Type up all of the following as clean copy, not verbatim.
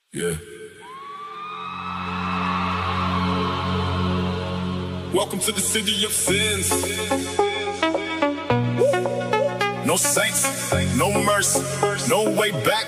Yeah. Welcome to the city of sins. No saints, no mercy, no way back.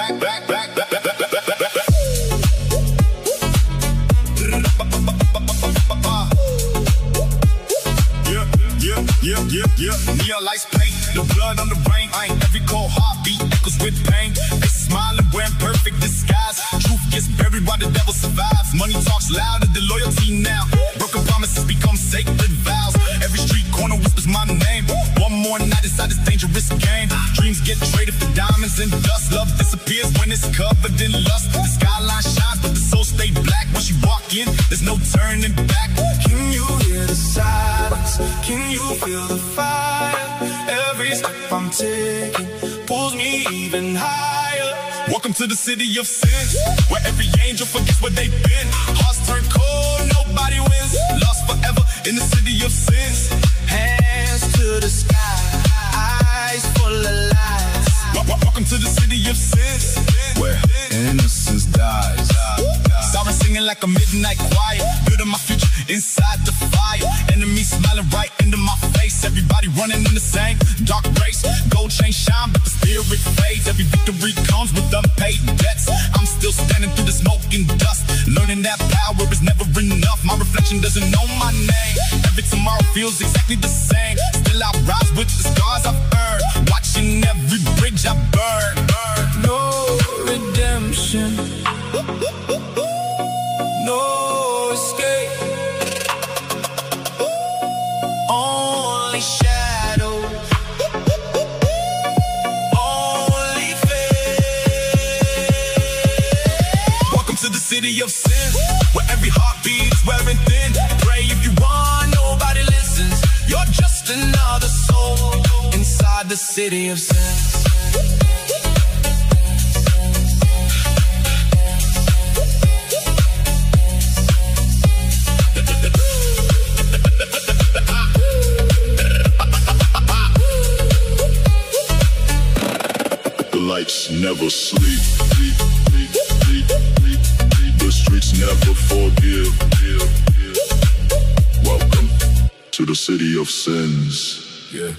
Yeah. Neon lights paint, the blood on the brain. Every cold heartbeat echoes with pain. They smiling, wearing perfect disguise. Truth gets buried while the devil survives. Money talks louder than loyalty now. Broken promises become sacred vows. Every street corner whispers my name. One more night inside this dangerous game. Dreams get traded for diamonds and dust. Love disappears when it's covered in lust. The skyline shines, but the soul stay black. Once you walk in, there's no turning back. Can you hear the silence? Can you feel the fire? Every step I'm taking pulls me even higher. Welcome to the city of sin, where every angel forgets where they've been. Hearts turn cold, nobody wins. Lost forever in the city of sins. Hands to the sky, eyes full of lies. Welcome to the city of sins, where innocence dies. Sirens singing like a midnight choir, building my future inside the fire. Enemies smiling right into my face. Everybody running in the same dark race. Gold chain shine, but the spirit fades. Every victory comes with unpaid debts. I'm still standing through the smoke and dust, learning that power is never enough. My reflection doesn't know my name. Every tomorrow feels exactly the same. Still I rise with the scars I've earned, watching every bridge I burn. No redemption, no escape, only shadow, only fate. Welcome to the city of sin, where every heartbeat is wearing thin. Pray if you want, nobody listens. You're just another soul inside the city of sin. Lights never sleep. The streets never forgive. Welcome to the city of sins. Yeah.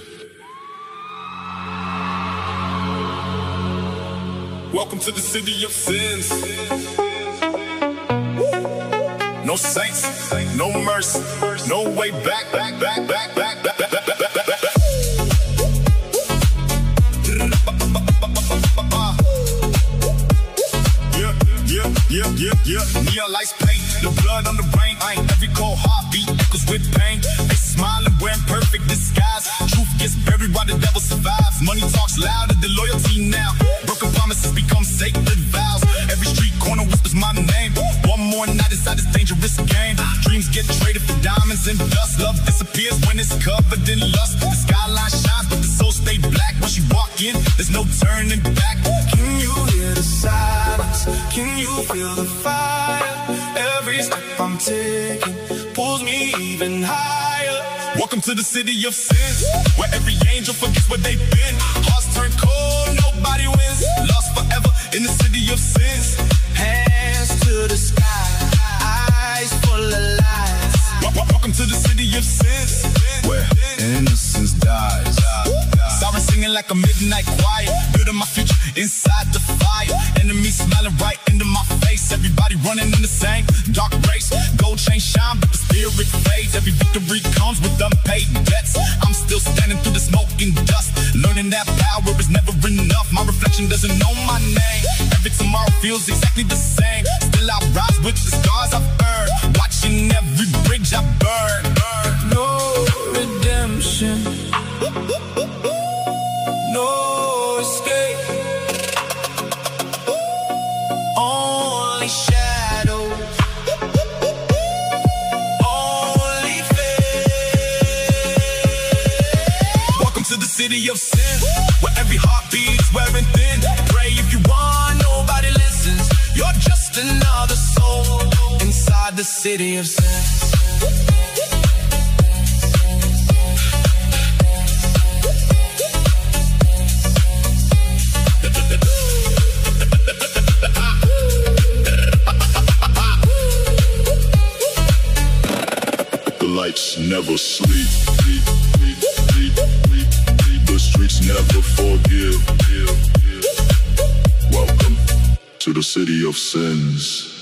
Welcome to the city of sins. No saints, no mercy, no way back. Yeah. Neon lights paint, the blood on the brain. Every cold heartbeat echoes with pain. They smiling, wearing perfect disguise. Truth gets buried while the devil survives. Money talks louder than loyalty now. Broken promises become sacred vows. Every street corner whispers my name. One more night inside this dangerous game. Dreams get traded for diamonds and dust. Love disappears when it's covered in lust. The skyline shines, but the soul stay black. Once you walk in, there's no turning back. Can you hear the silence? Can you feel the fire? Every step I'm taking pulls me even higher. Welcome to the city of sins, where every angel forgets where they've been. Hearts turn cold, nobody wins. Lost forever in the city of sins. Hands to the sky, eyes full of lies. Welcome to the city of sins, where innocence dies. Sirens singing like a midnight choir, building my future inside the fire. Enemies smiling right into my face. Everybody running in the same dark race. Gold chain shine, but the spirit fades. Every victory comes with unpaid debts. I'm still standing through the smoke and dust, learning that power is never enough. My reflection doesn't know my name. Every tomorrow feels exactly the same. Still I rise with the scars I've earned, watching every bridge I burn. No redemption, no escape, only shadow, only fate. Welcome to the city of sin, where every heartbeat is wearing thin. Pray if you want, nobody listens. You're just another soul inside the city of sin. lights never sleep. The streets never forgive. Welcome to the city of sins.